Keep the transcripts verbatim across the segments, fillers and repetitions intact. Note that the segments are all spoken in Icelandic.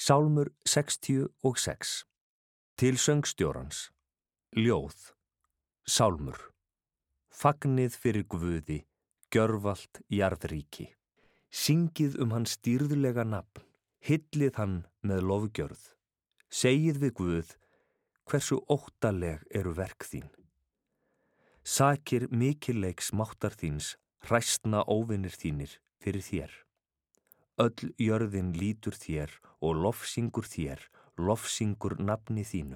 Sálmur sextíu og sex. Til söngstjórans. Ljóð. Sálmur. Fagnið fyrir Guði, gjörvallt jarðríki. Syngið um hans dýrðlega nafn, hyllið hann með lofgjörð. Segið við Guð, hversu óttaleg eru verk þín. Sakir mikilleiks máttar þíns, hræstna óvinir þínir fyrir þér. Öll jörðin lítur þér og lofsingur þér, lofsingur nafni þínu.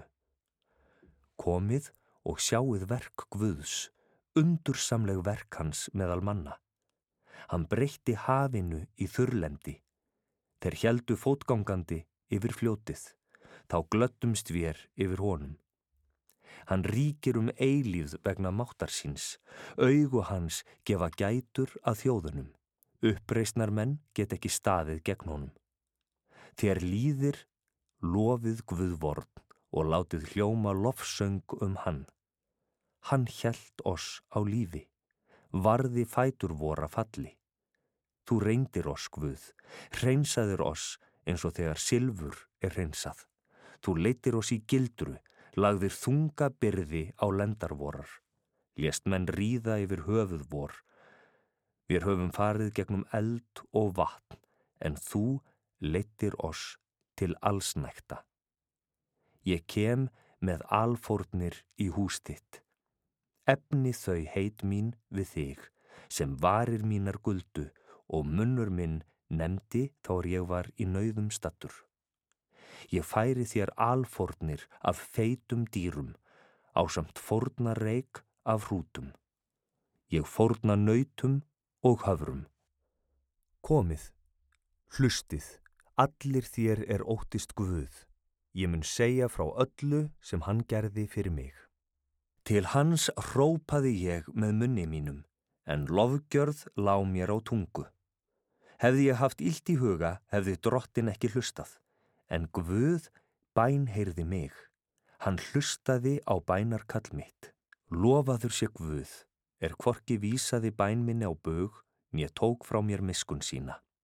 Komið og sjáið verk Guðs, undursamleg verk hans meðal manna. Hann breytti hafinu í þurrlendi. Þeir héldu fótgangandi yfir fljótið, þá glöddumst vér yfir honum. Hann ríkir um eilífð vegna máttar síns, augu hans gefa gætur að þjóðunum. Uppreisnar menn get ekki staðið gegn honum. Þér líðir, lofið Guðvorn og látið hljóma lofsöng um hann. Hann hélt oss á lífi, varði fætur vora falli. Þú reyndir oss, Guð, hreinsaðir oss eins og þegar silfur er hreinsað. Þú leiddir oss í gildru, lagðir þunga byrði á lendar vorar. Lést menn ríða yfir höfuð vor. Við höfum farið gegnum eld og vatn, en þú leiddir oss til allsnægta. Ég kem með alfórnir í hús þitt. Efni þau heit mín við þig, sem varir mínar guldu, og munnur minn nefndi þá ég var í nauðum stattur. Ég færi þér alfórnir af feitum dýrum, ásamt fórnarreik af hrútum. Ég fórna nautum og höfrum. Komið, hlustið, allir þér er óttist Guð. Ég mun segja frá öllu sem hann gerði fyrir mig. Til hans hrópaði ég með munni mínum, en lofgjörð lá mér á tungu. Hefði ég haft illt í huga, hefði drottin ekki hlustað, en Guð bænheyrði mig. Hann hlustaði á bænarkall mitt. Lofaður sé Guð, er hvorki vísaði bæn minni á bug, né tók frá mér miskunn sína.